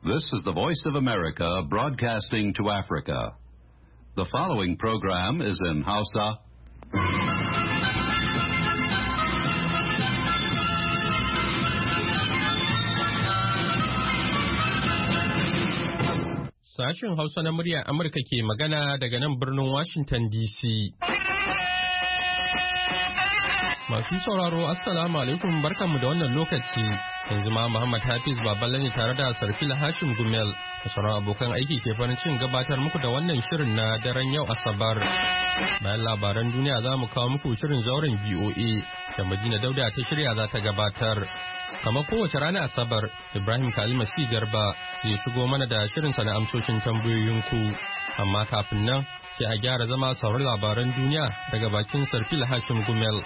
This is the Voice of America broadcasting to Africa. The following program is in Hausa. Sashen Hausa na muryar Amurka ke magana daga nan birnin Washington DC. Masu sauraro, Assalamu alaikum, barkanmu da wannan lokaci. Yanzu ma Muhammad Hafiz Baballe ne tare da Sarfila Hashim Gumel da sauran abokan aiki ke farin cikin gabatar muku da wannan shirin na daren yau Asabar. Bayan labaran duniya za mu kawo muku shirin zauren VOA da Madina Dauda ta shirya za ta gabatar. Kamar kowace rana Asabar, Ibrahim Kalima Si Garba zai shigo mana da shirinsa na amsoshin tambayoyinku. Amma kafin nan sai a gyara zama sauran labaran duniya daga bakin Sarfila Hashim Gumel.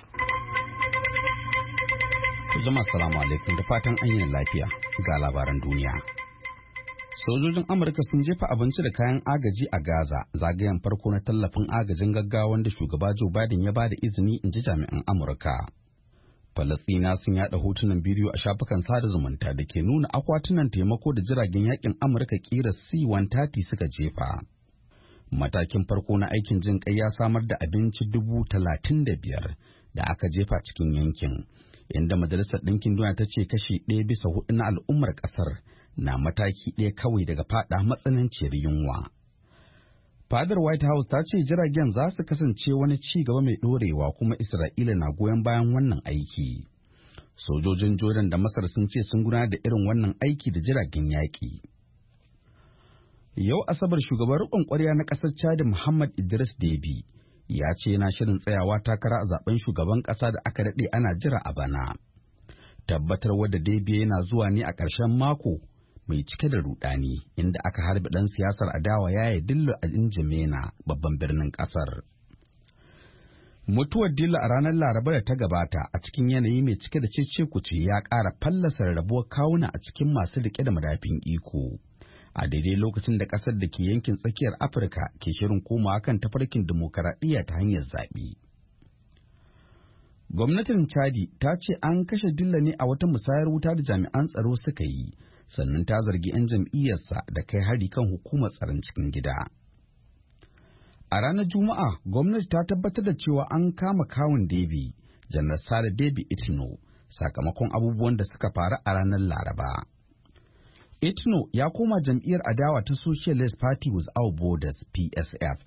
Jama'a salamu alaikum da fatan an yi lafiya ga labaran duniya. Sojojin Amurka sun jefa abinci da kayan agaji a Gaza zagayen farko na tallafin agajin gaggawa wanda shugaba Joe Biden ya bada izini, in ji jami'an Amurka. Falastina sun yada hotunan bidiyo a shafukan sada zumunta da ke nuna akwatunan taimako da jiragen yakin Amurka kira C-130 suka jefa. Matakin farko na aikin jin kai ya samar da abinci 35,000 da aka jefa cikin yankin. Inda Majalisar Ɗinkin Duniya ta ce kashi 1/4 na al'ummar ƙasar na mataki ɗaya kawai daga faɗa matsananciyar yunwa. Fadar White House ta ce jiragen za su kasance wani ci gaba mai ɗorewa, kuma Isra'ila na goyon bayan wannan aiki. Sojojin Jordan da Masar sun ce sun gudanar da irin wannan aiki da jiragen yaƙi. Yau Asabar, shugaban riƙon ƙwarya na ƙasar Chad Muhammad Idris Deby ya ce yana shirin tsayawa takara a zaben shugaban ƙasa da aka daɗe ana jira a bana. Tabbatar wadda Deby yana zuwa ne a ƙarshen mako mai cike da rudani, inda aka harbi ɗan siyasar adawa Yaya Dillo a N'Djamena, babban birnin ƙasar. Mutuwar Dillo a ranar Laraba da ta gabata a cikin yanayi mai cike da cece-kuce ya ƙara fallasa rarrabuwar kawuna a cikin masu riƙe da madafin iko. A daidai lokacin da ƙasar da ke yankin tsakiyar Afirka ke shirin komawa kan tafarkin dimokuraɗiyya ta hanyar zaɓe. Gwamnatin Chadi ta ce an kashe Dillo ne a wata musayar wuta da jami'an tsaro suka yi, sannan ta zargi 'yan jam'iyyarsa da kai hari kan hukumar tsaron cikin gida. A ranar Juma'a, gwamnati ta tabbatar da cewa an kama kawun Deby, Janar Sale Deby Itno, sakamakon abubuwan da suka faru a ranar Laraba. Itno ya koma jam'iyyar adawa ta Socialist Party Without Borders (PSF).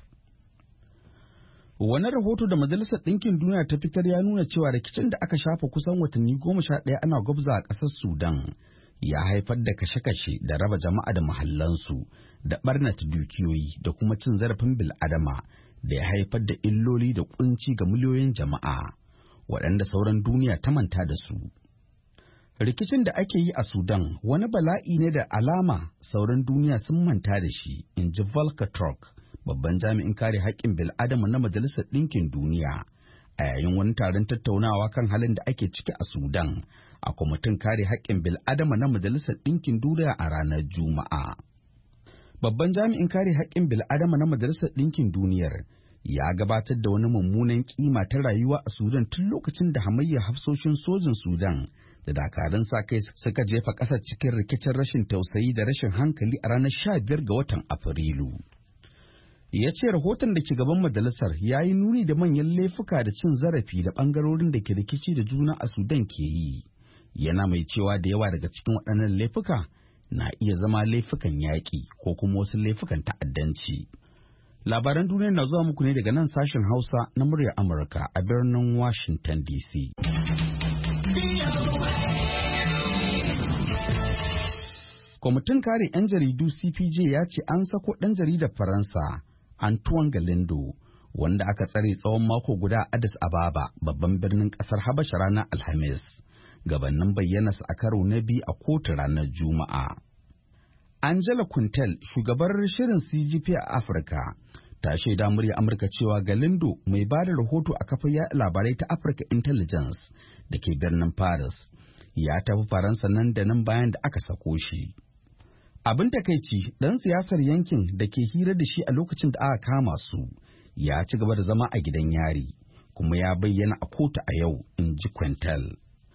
Wani rahoto da Majalisar Ɗinkin Duniya ta fitar ya nuna cewa rikicin da aka shafa kusan watanni 11 ana gwabza a ƙasar Sudan ya haifar da kashe-kashe da raba jama'a da mahallansu da ɓarnata dukiyoyi da kuma cin zarafin bil'adama da ya haifar da illoli da kunci ga miliyoyin jama'a waɗanda sauran duniya ta manta da su. Rikicin da ake yi a Sudan wani bala'i ne da alama sauran duniya sun manta da shi, in ji Volker Turk, babban jami'in kare haƙƙin bil'adama na Majalisar Ɗinkin Duniya, a yayin wani taron tattaunawa kan halin da ake ciki a Sudan a kwamitin kare haƙƙin bil'adama na Majalisar Ɗinkin Duniya a ranar Juma'a. Babban jami'in kare haƙƙin bil'adama na Majalisar Ɗinkin Duniyar ya gabatar da wani mummunan kima ta rayuwa a Sudan tun lokacin da hamayyar hafsoshin sojin Sudan da dakarun sa kai suka jefa ƙasar cikin rikicin rashin tausayi da rashin hankali a ranar 15 ga watan Afrilu. Ya ce rahoton da ke gaban majalisar ya yi nuni da manyan laifuka da cin zarafi da ɓangarorin da ke rikici da juna a Sudan ke yi. Yana mai cewa da yawa daga cikin waɗannan laifuka na iya zama laifukan yaƙi ko kuma wasu laifukan ta'addanci. Labaran duniya na zuwa muku ne daga nan sashen Hausa na muryar Amurka a birnin Washington DC. Kwamitin kare 'yan jaridu CPJ ya ce an sako ɗan jaridar Faransa Antoine Galindo, wanda aka tsare tsawon mako guda a Addis Ababa, babban birnin ƙasar Habasha, ranar Alhamis, gabanin bayyanarsa a karo na biyu a kotu ranar Juma'a. Angela Kuntel, shugabar shirin CGP a Afirka, ta shaida murya Amurka cewa Galindo, mai ba da rahoto a kafar yaɗa labarai ta Africa Intelligence da ke birnin Paris, ya tafi Faransa nan da nan bayan da aka sako shi. Abin takaici, ɗan siyasar yankin da ke hira da shi a lokacin da aka kama su ya ci gaba da zama a gidan yari, kuma ya bayyana a kotu a yau, in ji Quintel.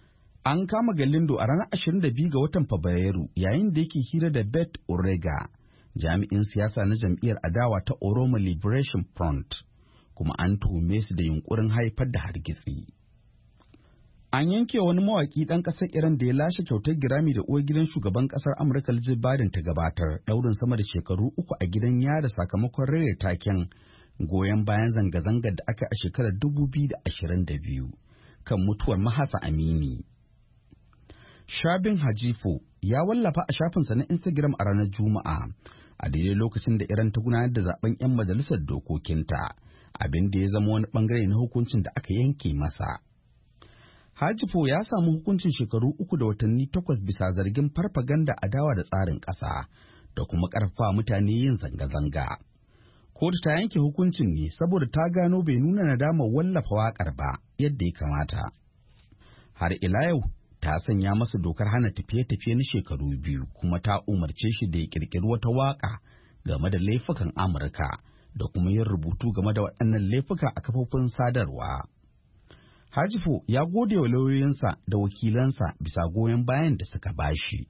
An kama Galindo a ranar 22 ga watan Fabrairu yayin da yake hira da Beth Orega, jami'in siyasa na jam'iyyar adawa ta Oromo Liberation Front, kuma an tuhume su da yunkurin haifar da hargitsi. An yanke wani mawaƙi ɗan ƙasar Iran da ya lashe kyautar Grammy da uwar gidan shugaban ƙasar Amurka Joe Biden ta gabatar ɗaurin sama da shekaru 3 a gidan yari sakamakon rere taken goyon bayan zanga-zangar da aka a shekarar 2022 kan mutuwar Mahsa Amini. Shabin Hajifo ya wallafa a shafinsa na Instagram a ranar Juma'a a daidai lokacin da Iran ta gudanar da zaben 'yan majalisar dokokinta, abin da ya zama wani bangare na hukuncin da aka yanke masa. Hajifo ya samu hukuncin shekaru 3 da watanni 8 bisa zargin farfaganda adawa da tsarin ƙasa da kuma ƙarfafa mutane yin zanga-zanga. Kotu ta yanke hukuncin ne saboda ta gano bai nuna nadamar wallafa waƙar ba yadda ya kamata. Har ila yau ta sanya masa dokar hana tafiye-tafiye na shekaru 2 kuma ta umarce shi da ya ƙirƙiri wata waƙa game da laifukan Amurka da kuma yin rubutu game da waɗannan laifuka a kafofin sadarwa. Hajifo ya gode wa lauyoyinsa da wakilansa bisa goyon bayan da suka bashi.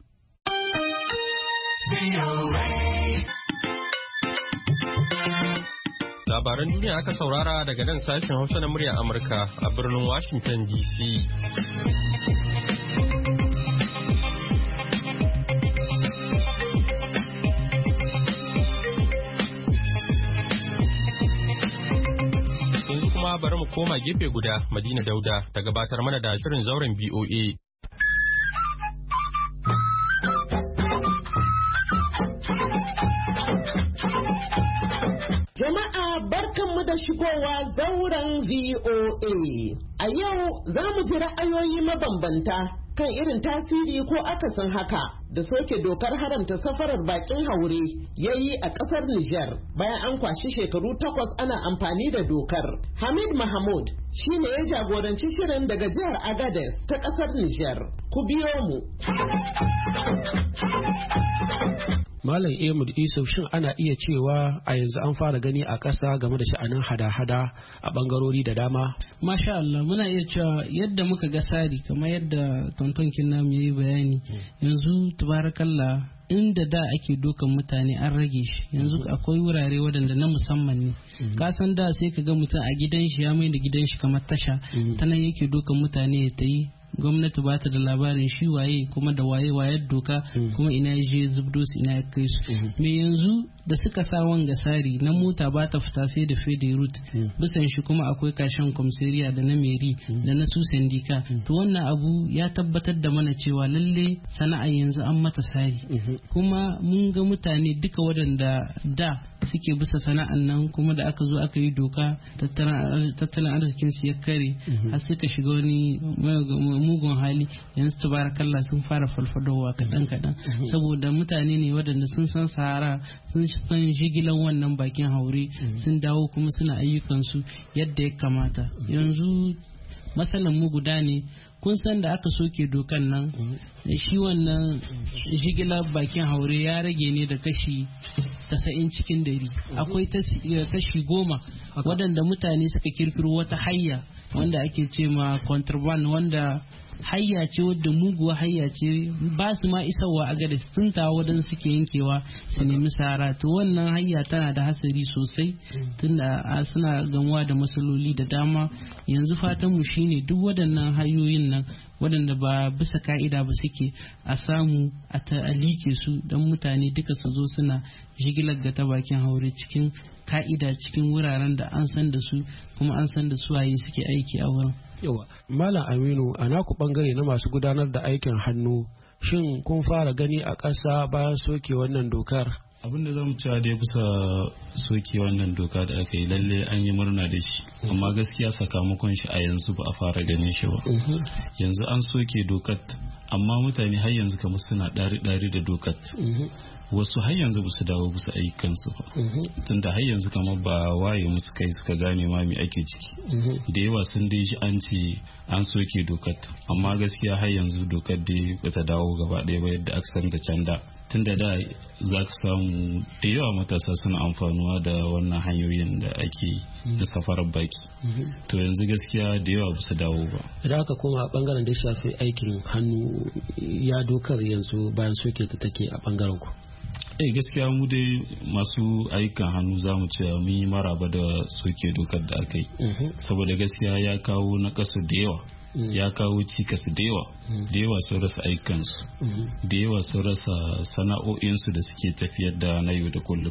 Labaran duniya aka saurara daga nan sashen Hausa na muryar Amurka a birnin Washington DC. Bari mu koma gefe guda, Madina Dauda ta gabatar mana da shirin zauren BOA. Jama'a barkanmu da shigowa zauren VOA. A yau za mu ji ra'ayoyi mabambanta kan irin tasiri ko akasin haka da soke dokar haramta safarar bakin haure ya yi a ƙasar Nijar bayan an kwashi shekaru 8 ana amfani da dokar. Hamid Mahmud shi ne ya jagoranci shirin daga jihar Agadez ta ƙasar Nijar. Ku biyo mu. Malam Ahmad Isuf, shin ana iya cewa a yanzu an fara gani a ƙasa game da sha'anin hada-hada a ɓangarori da dama? Masha Allah, muna iya cewa yadda muka ga sari kamar yadda tontonkin namu ya yi bayani yanzu tubarakallah inda da ake dokan mutane an rage shi yanzu akwai wurare waɗanda na musamman ne ka san da sai ka ga mutum a gidan shi ya mai da gidan shi kamar tasha ta nan yake dokan mutane ya ta yi gwamnati ba ta da labarin shi waye kuma da wayar doka kuma ina ya je zubdo su ina ya kai su me yanzu da suka sa wanga sari na mota ba ta fita sai da fede route bisan shi kuma akwai kashin komisariya da na meri da na su sandika to wannan abu ya tabbatar da mana cewa lalle sana'a yanzu an mata sari kuma mun ga mutane duka waɗanda da suke bisa sana'an nan kuma da aka zo aka yi doka tattalin arzikin su ya kare har suka shiga wani mugun hali yanzu tabarakallah sun fara falfadowa kaɗan saboda mutane ne waɗanda sun san sahara sun san jigilan wannan bakin haure sun dawo kuma suna ayyukansu yadda ya kamata yanzu matsalan mu guda ne kun san da aka soke dokan nan shi wannan jigilar bakin haure ya rage ne da kashi 90 cikin 100 akwai kashi 10 waɗanda mutane suka kirkiro wata hayya wanda ake ce ma contraband wanda hayya ce wadda muguwa hayya ce ba su ma isarwa a gada sun tawo wadan suke yankewa su nemi sara to wannan hayya tana da hasari sosai tunda suna gamuwa da matsaloli da dama yanzu fatan mu shine duk waɗannan hanyoyin nan waɗanda ba bisa ka'ida ba suke a samu a ta'alike su don mutane duka su zo suna jigilar ga ta bakin haure cikin ka'ida cikin wuraren da an san da su kuma an san da su waye suke aiki a wurin. Yawa, Malam Aminu, a naku bangare na masu gudanar da aikin hannu, shin kun fara gani a ƙasa bayan soke wannan dokar? Abin da zamu cewa dai bisa soke wannan doka da aka yi lalle an yi murna da shi amma gaskiya sakamakon shi a yanzu ba a fara ganin shi ba. Yanzu an soke dokar amma mutane har yanzu kamar suna ɗari da dokar. Wasu har yanzu ba su dawo bisa ayyukansu ba tunda har yanzu kamar ba waye musu kai suka gane ma me ake ciki da yawa sun dai shi an ce an soke dokar amma gaskiya har yanzu dokar dai ba ta dawo gaba ɗaya ba yadda aka san da can da. tunda da za ka samu da yawa matasa suna amfanuwa da wannan hanyoyin da ake da safarar baki to yanzu gaskiya da yawa ba su dawo ba. Idan aka koma bangaren da shafi aikin hannu ya dokar yanzu bayan soke ta take a bangaren ku? Gaskiya mu dai masu ayyukan hannu za mu ce mun yi maraba da soke dokar da aka yi saboda gaskiya ya kawo na kasu da yawa ya kawo cikas da yawa sun rasa aikansu da yawa sun rasa sana'o'insu da suke tafiyar da na yau da kullum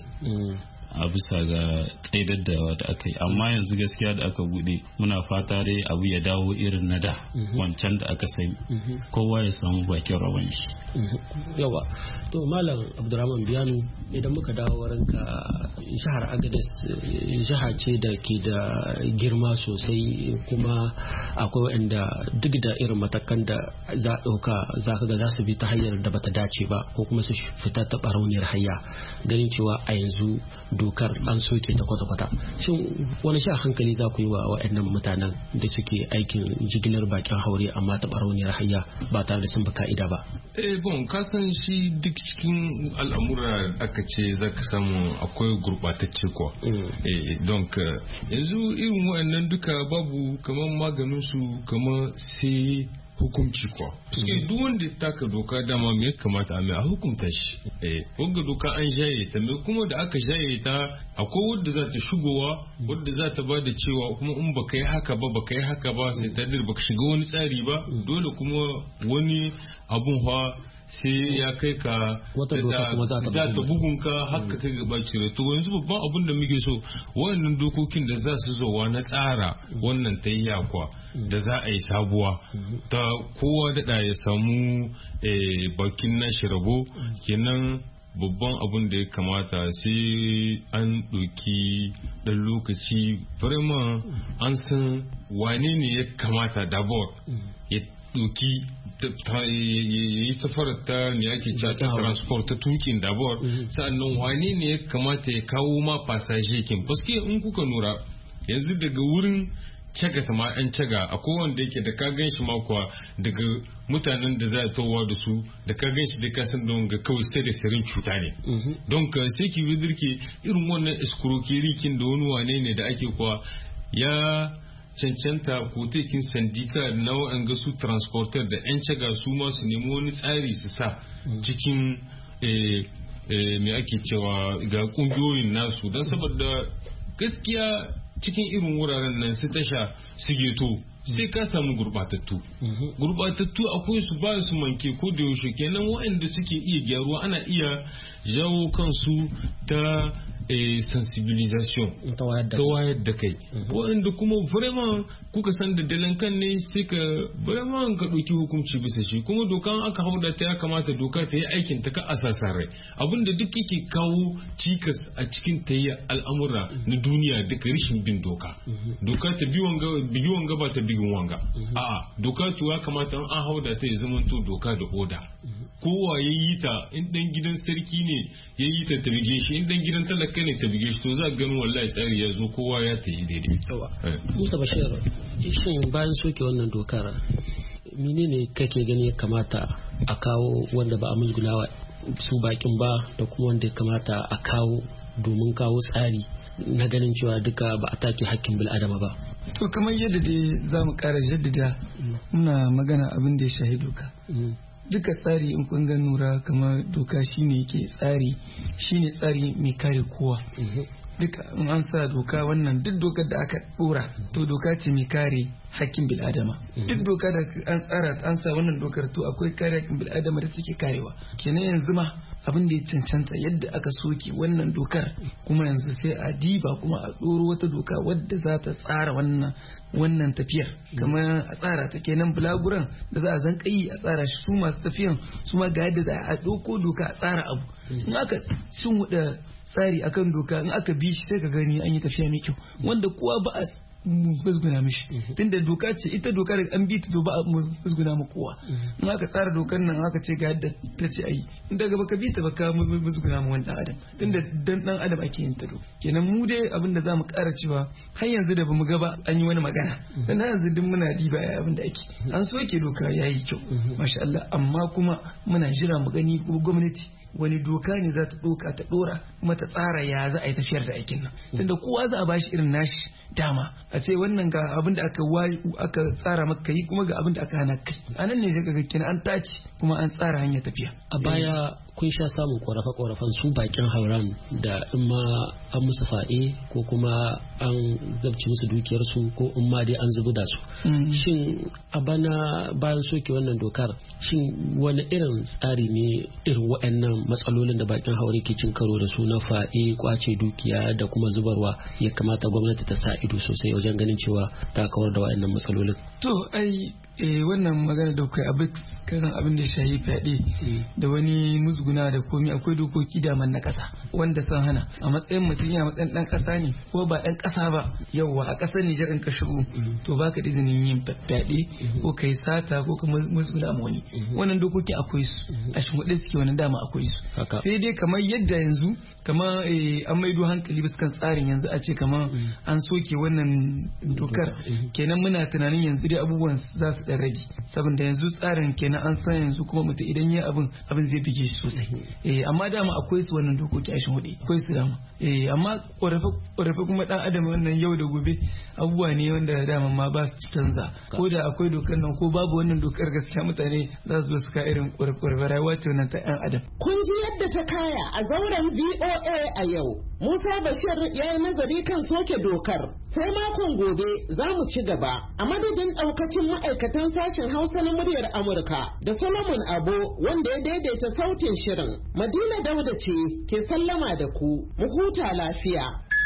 a bisa ga tsaidar da aka yi amma yanzu gaskiya da aka bude muna fata dai abu ya dawo irin na da wancan da aka sani kowa ya samu bakin rawan shi. Yawa to malam Abdurrahman Biyanu idan muka dawo wurinka jihar Agadez jiha ce da ke da girma sosai kuma akwai wanda duk da irin matakan da za a ɗauka za ka ga za su bi ta hanyar da bata dace ba ko kuma su fita ta barauniyar hanya ganin cewa a yanzu dokar an soke ta kwata-kwata. Shin wani sha hankali za ku yi wa waɗannan mutanen da suke aikin jigilar bakin haure amma ta barauniyar hanya ba tare da sun bi ka'ida ba? Bon, ka san shi duk cikin al'amura aka ce za ka samu akwai gurɓatacce kuwa. Donc yanzu irin waɗannan duka babu kamar maganin su kamar sai hukunci kuwa. Duk wanda ya taka doka dama me kamata a hukunta shi. Wanga doka an jaye ta me kuma da aka jaye ta akwai wadda za ta shigowa wadda za ta ba da cewa kuma in baka yi haka ba sai ta dir baka shiga wani tsari ba dole kuma wani abun sai ya kai ka wata doka kuma za ta bugun ka haka kai gaba cire to yanzu babban abun da muke so wayannan dokokin da za su zowa na tsara wannan tayya kwa da za a yi sabuwa ta kowa da ya samu bakin nashi rabo kenan babban abun da ya kamata sai an ɗauki ɗan lokaci vraiment an san wane ne ya kamata d'abord ya ɗauki yi safarar ta ne ake cewa ta transport ta tukin d'abord sa'annan wane ne ya kamata ya kawo ma passager kin paske in kuka nura yanzu daga wurin caga ta ma an caga akwai wanda yake da ka gan shi ma kuwa daga mutanen da za a towa da su da ka gan shi da ka san don ga kawai sai da sirrin cuta ne don ka sai ki bidirke irin wannan escroquerie da wani wane ne da ake kuwa ya cancanta ko tekin sandika na wa'anga su transporter da 'yan caga su ma su nemi wani tsari su sa cikin me ake cewa ga kungiyoyin nasu don saboda gaskiya cikin irin wuraren nan su tasha su geto sai ka samu gurbatattu akwai su ba su manke ko da yaushe kenan waɗanda suke iya gyaruwa ana iya jawo kansu ta sensibilisation ta wayar da kai waɗanda kuma vraiment kuka san da dalankan ne sai ka vraiment ka ɗauki hukunci bisa shi kuma dokan aka hauda ta ya kamata doka ta yi aikin ta ka asasa rai abinda duk yake kawo cikas a cikin ta yi al'amura na duniya duka rashin bin doka ta bi wanga ba ta bigin wanga a'a doka to ya kamata an hauda ta ya zama to doka da oda kowa ya yi ta in dan gidan sarki ne ya yi ta bige shi in dan gidan talaka ne ta bige shi to za ganin wallahi tsari ya zo kowa ya ta yi daidai. Musa Bashir shin bayan soke wannan dokar menene kake gani ya kamata a kawo wanda ba a musgunawa su bakin ba da kuma wanda ya kamata a kawo domin kawo tsari na ganin cewa duka ba a take hakkin bil'adama ba? To kamar yadda dai za mu kara jaddada muna magana abin da ya shahi doka duka tsari in kun ga nura kamar doka shine yake tsari mai kare kowa duka in an sa doka wannan duk dokar da aka dora to doka ce mai kare hakkin bil'adama duk doka da an tsara an sa wannan dokar to akwai kare hakkin bil'adama da take karewa kenan yanzu ma abin da ya cancanta yadda aka soke wannan dokar kuma yanzu sai a diba kuma a doro wata doka wadda za ta tsara wannan tafiyar kamar a tsara ta kenan bulaguran da za a zankayi a tsara shi su masu tafiyan su ma ga yadda za a ɗauko doka a tsara abu in aka cin wuɗa tsari akan doka in aka bi shi sai ka gani an yi tafiya mai kyau wanda kowa ba a musguna mishi tunda doka ce ita doka da an bi ta to ba a musguna ma kowa in aka tsara dokar nan aka ce ga yadda ta ce ayi in daga baka bi ta baka musguna ma wani adam tunda dan adam ake yin ta kenan mu dai abin da zamu ƙara cewa har yanzu da bamu ga ba an yi wani magana dan yanzu duk muna diba abin da ake an soke doka yayi kyau masha Allah amma kuma muna jira mu gani gwamnati wani doka ne za ta ɗauka ta ɗora kuma ta tsara ya za a yi tafiyar da aikin nan tunda kowa za a bashi irin nashi dama a ce wannan ga abin da aka tsara maka yi kuma ga abin da aka hana kai anan ne daga kina an tace kuma an tsara hanyar tafiya. A baya kun sha samun korafe-korafen su bakin hauran da in ma an musu faɗe ko kuma an zabci musu dukiyarsu ko in ma dai an zubu da su. Shin a bana bayan soke wannan dokar shin wani irin tsari ne irin waɗannan matsalolin da bakin haure ke cin karo da su na faɗe kwace dukiya da kuma zubarwa ya kamata gwamnati ta sa ido sosai wajen ganin cewa ta kawar da waɗannan matsalolin? To wannan magana da kai abin da shahi fyaɗe da wani musguna da komi akwai dokoki da man na ƙasa wanda sun hana a matsayin mutum yana matsayin ɗan ƙasa ne ko ba ɗan ƙasa ba yawwa a ƙasar Nijar in ka shigo to baka da izinin yin fyaɗe ko kai sata ko ka musguna ma wani wannan dokoki akwai su a shimfiɗe suke wani dama akwai su sai dai kamar yadda yanzu kamar an maido hankali bisa kan tsarin yanzu a ce kamar an soke wannan dokar kenan muna tunanin yanzu dai abubuwan za su ɗan rage saboda yanzu tsarin kenan an san yanzu kuma mutum idan ya abin zai bige shi sosai amma dama akwai su wannan dokoki a hudu akwai su dama amma ƙorafe kuma dan adam wannan yau da gobe abubuwa ne wanda dama ma ba su canza ko da akwai dokar nan ko babu wannan dokar gaskiya mutane za su zo su ka irin ƙorafe rayuwa ce wannan ta ɗan adam. Kun ji yadda ta kaya a zauren VOA a yau. Musa Bashir ya yi nazari kan soke dokar sai makon gobe za mu ci gaba a madadin ɗaukacin ma'aikatan sashen Hausa na muryar Amurka da Solomon Abo wanda ya daidaita sautin shirin. Madina Dauda ce ke sallama da ku, mu huta lafiya.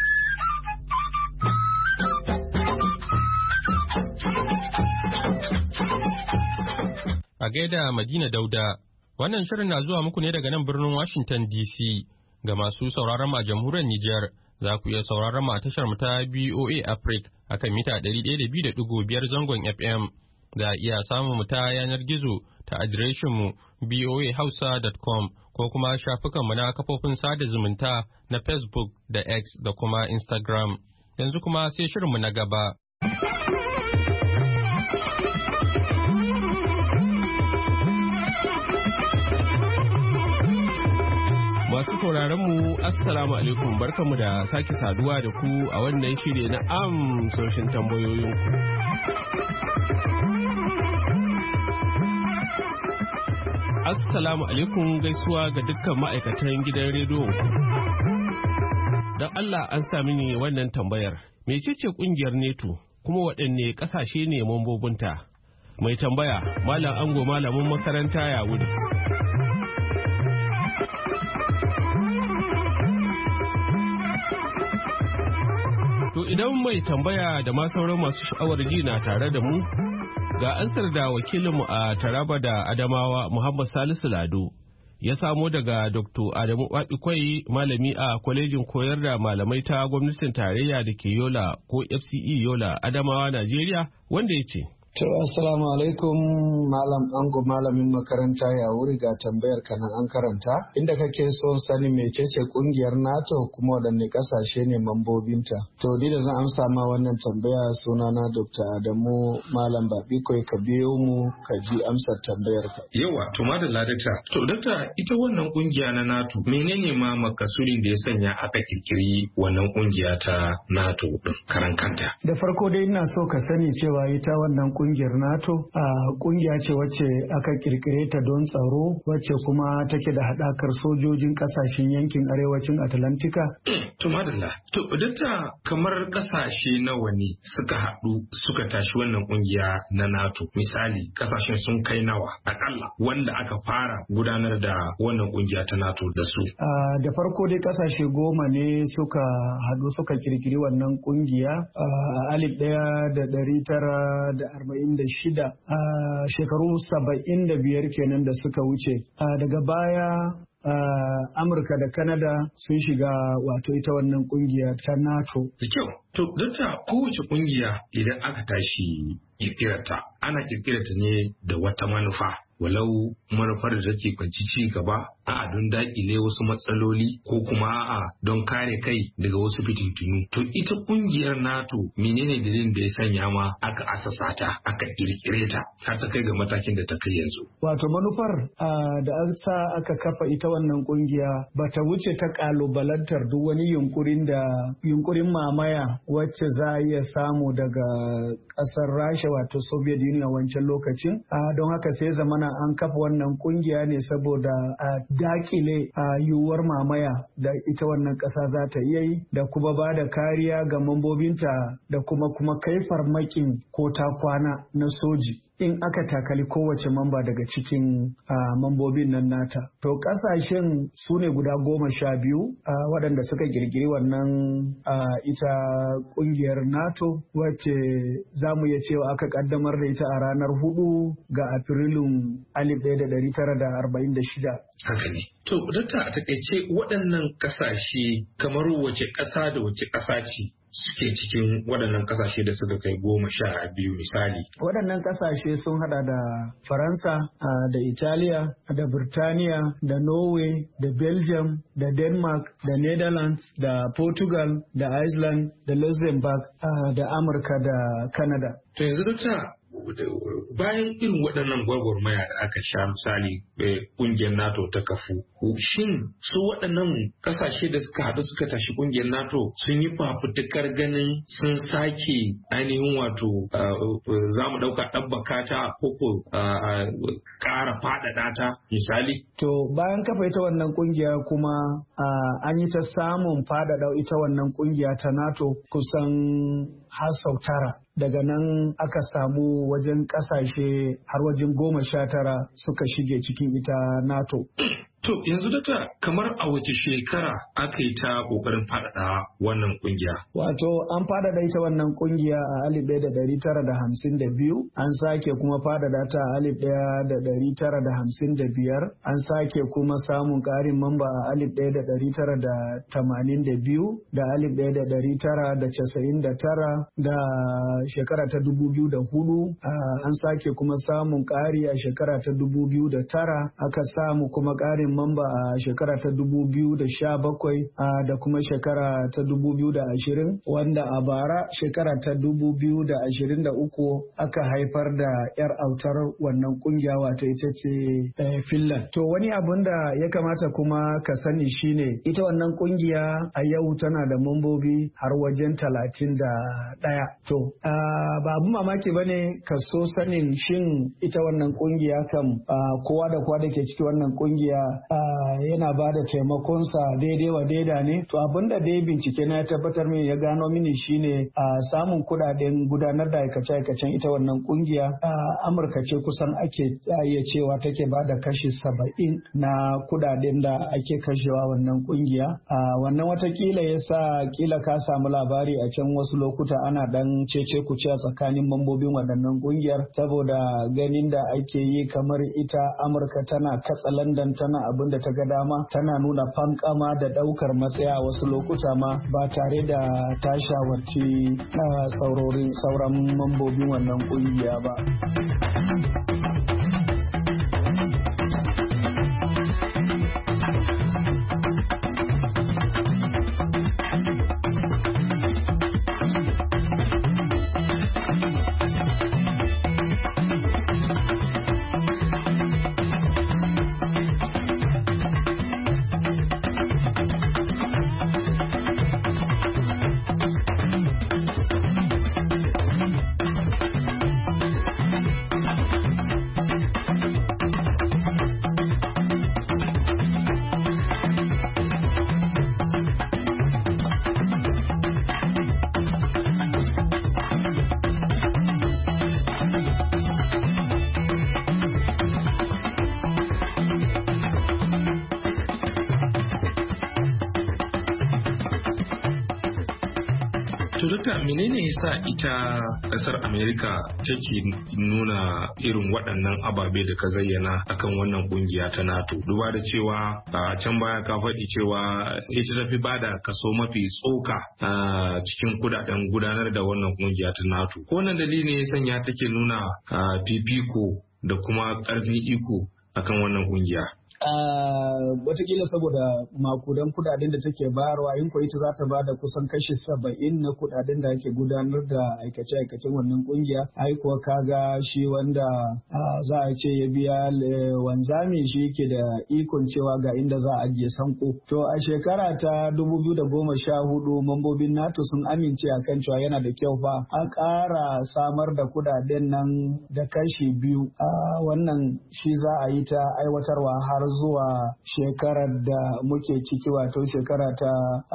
A gaida Madina Dauda, wannan shirin na zuwa muku ne daga nan birnin Washington DC. Ga masu sauraron mu a jamhuriyar Nijar, za ku iya sauraron mu a tashar mu ta BOA Africa akan mita 102.5 zangon FM. Za a iya samun mu ta yanar gizo ta adireshin mu boahausa.com ko kuma shafukan mu na kafofin sada zumunta na Facebook da X da kuma Instagram. Yanzu kuma sai shirin mu na gaba. Masu sauraron mu assalamu alaikum barkanmu da sake saduwa da ku a wannan shirye na amsoshin tambayoyinku. Assalamu alaikum gaisuwa ga dukkan ma'aikatan gidan rediyo. Don Allah an sami ni wannan tambayar. Mecece kungiyar NATO kuma waɗanne ƙasashe ne mambobinta? Mai tambaya Malam Ango malamin makaranta ya wuri. To idan mai tambaya da ma sauran masu sha'awar ji na tare da mu, ga ansar da wakilinmu a Taraba da Adamawa Muhammad Salisu Lado ya samo daga Dr. Adamu Babikwai malami a kwalejin koyar da malamai ta gwamnatin tarayya da ke Yola ko FCE Yola Adamawa Najeriya wanda ya ce. To assalamu alaikum malam Ango malamin makaranta ya wuri ga tambayar ka nan an karanta inda kake son sani mecece kungiyar NATO kuma wadanne kasashe ne mambobinta. To ni da zan amsa ma wannan tambaya sunana Dr. Adamu Malam Babikoi ka biyo mu ka ji amsar tambayar ka. Yawa to madalla dakta. To dakta ita wannan kungiya na NATO menene ma makasudin da ya sanya aka kirkiri wannan kungiya ta NATO din karan kanta? Da farko dai ina so ka sani cewa ita wannan kungiyar NATO a kungiya ce wacce aka kirkire ta don tsaro wacce kuma take da haɗakar sojojin kasashen yankin arewacin Atlantika. To madalla, to dakta kamar kasashe nawa ne suka haɗu suka tashi wannan kungiya na NATO? Misali kasashen sun kai nawa akalla wanda aka fara gudanar da wannan kungiya ta NATO da su? Da farko dai kasashe 10 ne suka haɗu suka kirkiri wannan kungiya a 1946 a shekaru 75 kenan da suka wuce. Daga baya Amurka da Kanada sun shiga wato ita wannan kungiya ta NATO. Da kyau, to dakta kowace kungiya idan aka tashi kirkirarta ana kirkirarta ne da wata manufa. walau manufar da take kwanci ci gaba, a'a don daƙile wasu matsaloli ko kuma a'a don kare kai daga wasu fitintunu. To ita kungiyar NATO menene dalilin da ya sanya ma aka asasa ta, aka kirkire ta har ta kai ga matakin da ta kai yanzu? Wato manufar da aka kafa ita wannan kungiya ba ta wuce ta kalubalantar duk wani yunkurin mamaya wacce za a iya samu daga ƙasar Rasha wato Soviet Union wancan lokacin. Don haka sai zamana an kafa wannan kungiya ne saboda dakile yiwuwar mamaya da ita wannan ƙasa za ta iya yi da kuma ba da kariya ga mambobinta da kuma kai farmakin ko ta kwana na soji in aka takali kowace mamba daga cikin mambobin nan nata. To kasashen su ne guda 12 waɗanda suka girgiri wannan ita ƙungiyar NATO wacce za mu iya cewa aka ƙaddamar da ita a ranar 4 ga Afrilun 1946. Haka ne. To, Dokta, a takaice waɗannan ƙasashe kamar wace ƙasa da wace ƙasa ce suke cikin waɗannan ƙasashe da suka kai 12 misali? Waɗannan ƙasashe sun hada da Faransa, da Italiya, da Birtaniya, da Norway, da Belgium, da Denmark, da Netherlands, da Portugal, da Iceland, da Luxembourg, da Amurka, da Canada. To yanzu Dokta, bayan irin waɗannan gwagwarmaya da aka sha misali ƙungiyar NATO ta kafu, shin su waɗannan ƙasashe da suka haɗu suka tashi ƙungiyar NATO sun yi fafutukar ganin sun sake ainihin wato za mu ɗauka ɗabbaka ta ko ƙara faɗaɗa ta misali? To bayan kafa ita wannan ƙungiya kuma an yi ta samun faɗaɗa ita wannan ƙungiya ta NATO kusan har sau 9. Daga nan aka samu wajen ƙasashe har wajen 19 suka shige cikin ita NATO. To yanzu Dokta, kamar a wace shekara aka yi ta ƙoƙarin faɗaɗa wannan ƙungiya? Wato an faɗaɗa ita wannan ƙungiya a 1952, an sake kuma faɗaɗa ta a 1955, an sake kuma samun ƙarin mamba a 1982 da 1999 da shekara ta 2004, an sake kuma samun ƙari a shekara ta 2009, aka samu kuma ƙarin mamba a shekara ta 2017 da kuma shekara ta 2020, wanda a bara shekara ta 2023 aka haifar da 'yar autar wannan kungiya wato ita ce Finland. To wani abun da ya kamata kuma ka sani shine ita wannan kungiya a yau tana da mambobi har wajen 31. To ba abun mamaki bane ka so sanin shin ita wannan kungiya kam kowa da kowa da ke ciki wannan kungiya yana ba da taimakonsa daidai wa daida ne. To abinda dai bincike na ya tabbatar min ya gano mini shine samun kudaden gudanar da aikace-aikacen ita wannan kungiya Amurka ce kusan ake iya cewa take ba da kashi 70 na kudaden da ake kashewa wannan kungiya. Wannan watakila ya sa kila ka samu labari a can wasu lokuta ana dan cece kuce a tsakanin mambobin waɗannan kungiyar saboda ganin da ake yi kamar ita Amurka tana katsalandan tana abin da ta ga dama, tana nuna fankama da daukar matsaya wasu lokuta ma ba tare da ta shawarci sauran mambobin wannan kungiya ba. To Dokta, menene yasa ita kasar Amerika take nuna irin waɗannan ababe da ka zayyana akan wannan kungiya ta NATO? Duba da cewa a can baya ka faɗi cewa ita tafi bada kaso mafi tsoka a cikin kudaden gudanar da wannan kungiya ta NATO. Ko wannan dalili ne ya sanya take nuna fifiko da kuma ƙarfin iko akan wannan kungiya? Watakila saboda makudan kudaden da take bayarwa in ita za ta bada kusan kashi 70 na kudaden da ake gudanar da aikace-aikacen wannan kungiya, ai kuwa kaga shi wanda za a ce ya biya wanzami shi yake da ikon cewa ga inda za a ajiye sanko. To a shekara ta 2014 mambobin NATO sun amince akan cewa yana da kyau fa a ƙara samar da kudaden nan da kashi 2. Wannan shi za a yi ta aiwatarwa har zuwa shekarar da muke ciki, wato shekara ta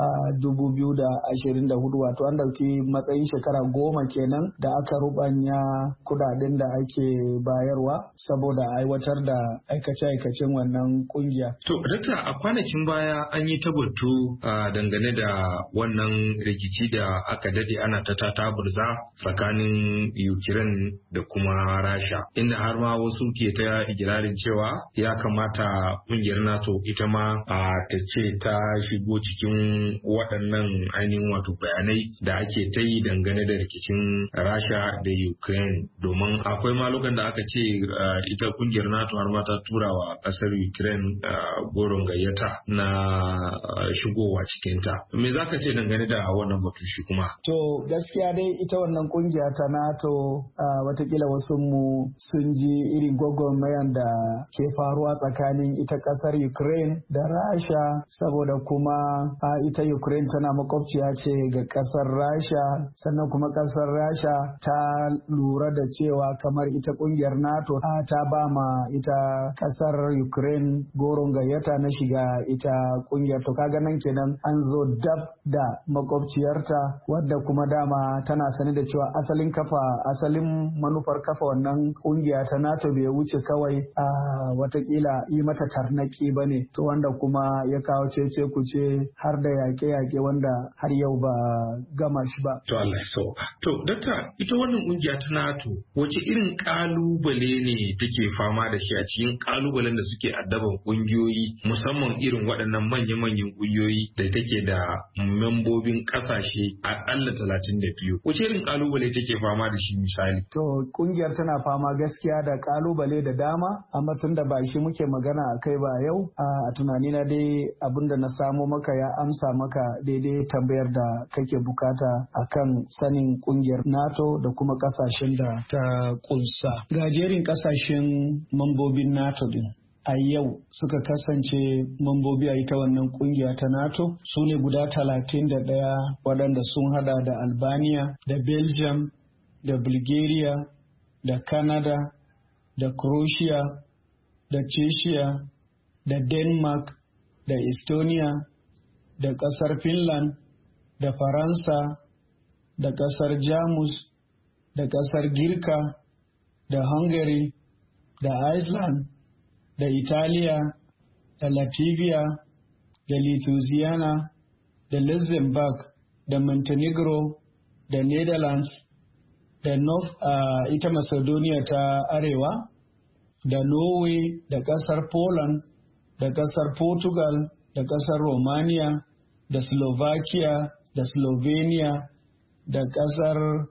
2024, wato an dauki matsayin shekara 10 kenan da aka rubanya kudaden da ake bayarwa saboda aiwatar da aikace-aikacen wannan kungiya. To, Dakta, a kwanakin baya an yi tabbatu dangane da wannan rikici da aka dade ana ta taburza tsakanin Ukraine da kuma Rasha, inda har ma wasu ke ta igirarin cewa ya kamata kungiyar NATO ita ma ta ce ta shigo cikin waɗannan ainihin wato bayanai da ake ta yi dangane da rikicin Rasha da Ukraine, domin akwai malukan da aka ce ita kungiyar NATO har ma ta tura wa ƙasar Ukraine goron gayyata na shigowa cikinta. Me za ka ce dangane da wannan batu shi kuma? To gaskiya dai ita wannan kungiya ta NATO watakila wasu mu sun ji irin gwagwarmayan da ke faruwa tsakanin ita kasar Ukraine da Rasha, saboda kuma ita Ukraine tana makwabciya ce ga kasar Rasha, sannan kuma kasar Rasha ta lura da cewa kamar ita kungiyar NATO ta ba ma ita kasar Ukraine goron gayyata na shiga ita kungiyar. To kaga nan kenan an zo dab da makwabciyarta, wadda kuma dama tana sani da cewa asalin manufar kafa wannan kungiya ta NATO bai wuce kawai watakila yi mata tarnaki ba ne, to wanda kuma ya kawo cece kuce har da yaƙe-yaƙe wanda har yau ba gama shi ba. To Allah ya sauka. To Dakta, ita wannan kungiya ta NATO wace irin kalubale ne take fama da shi a cikin kalubalen da suke addaban kungiyoyi, musamman irin waɗannan manya-manyan kungiyoyi da take da membobin ƙasashe aƙalla 32. Wace irin kalubale take fama da shi misali? To kungiyar tana fama gaskiya da kalubale da dama, amma tun da ba shi muke magana a kai ba yau, a tunanina dai abinda na samo maka ya amsa maka daidai tambayar da kake bukata akan sanin kungiyar NATO da kuma kasashen da ta kunsa. Gajerin kasashen mambobin NATO din a yau suka kasance mambobi a ita wannan kungiya ta NATO su ne guda 31, waɗanda sun hada da Albania, da Belgium, da Bulgaria, da Canada, da Croatia, da Czechia, da Denmark, da Estonia, da ƙasar Finland, da Faransa, da ƙasar Jamus, da ƙasar Girka, da Hungary, da Iceland, da Italiya, da Latvia, da Lithuania, da Luxembourg, da Montenegro, da Netherlands, da ita Macedonia ta Arewa, da Norway, da ƙasar Poland, da ƙasar Portugal, da ƙasar Romania, da Slovakia, da Slovenia, da ƙasar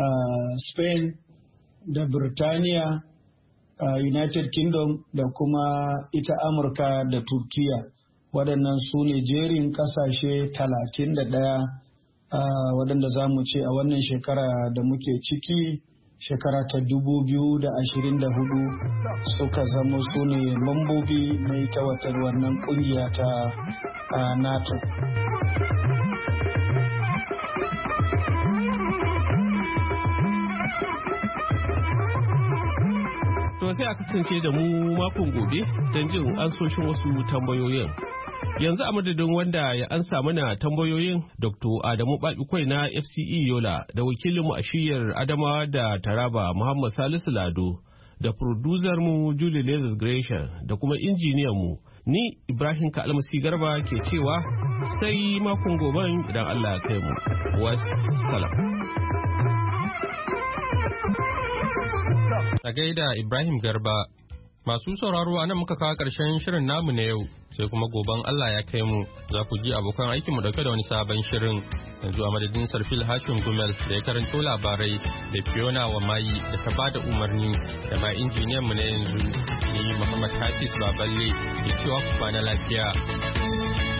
Spain, da Birtaniya, United Kingdom, da kuma ita Amurka da Turkiya. Waɗannan su ne jerin ƙasashe 31 waɗanda za mu ce a wannan shekara da muke ciki, shekara ta 2024, suka zama su ne mambobi na ita wannan ƙungiya ta NATO. To sai a kasance da mu makon gobe don jin ansoshin wasu tambayoyin. Yanzu a madadin wanda ya ansa mana tambayoyin Dr. Adamu Babikwai na FCE Yola da wakilinmu a shiyar Adamawa da Taraba Muhammad Salisu Lado da producer mu Julie Lazarus Gresham da kuma injiniyan mu ni Ibrahim Kalmasi Garba ke cewa sai makon goben idan Allah ya kai mu. Wassalam. A gaida Ibrahim Garba, masu sauraro a nan muka kawo ƙarshen shirin namu na yau sai kuma goben Allah ya kai mu za ku ji abokan aikinmu dauke da wani sabon shirin. Yanzu a madadin Sarfil Hashim Gumel da ya karanto labarai da Fiona Wamayi da ta bada umarni da ma injiniyan mu na yanzu ni Muhammad Hafiz Baballe ke cewa ku kwana lafiya.